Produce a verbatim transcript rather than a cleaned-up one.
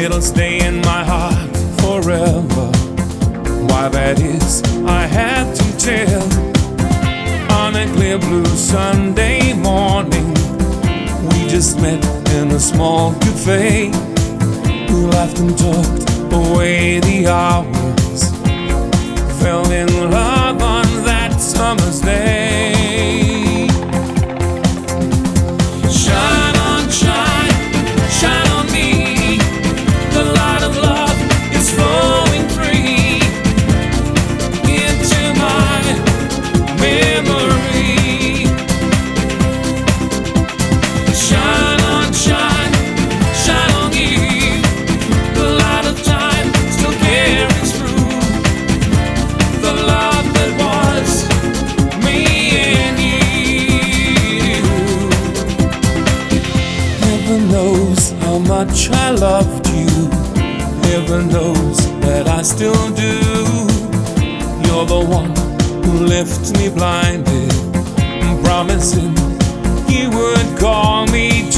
it'll stay in my heart forever. Why that is, I have to tell. On a clear blue Sunday morning, we just met in a small cafe. We laughed and talked away the hours, fell in love on that summer's day. Shine on, shine, shine on me. The light of love is flowing free into my memory. Shine on, shine, shine on you. The light of time still carries through. The love that was me and you. Heaven knows how much I loved you. Heaven knows that I still do. You're the one who left me blinded, promising you would call me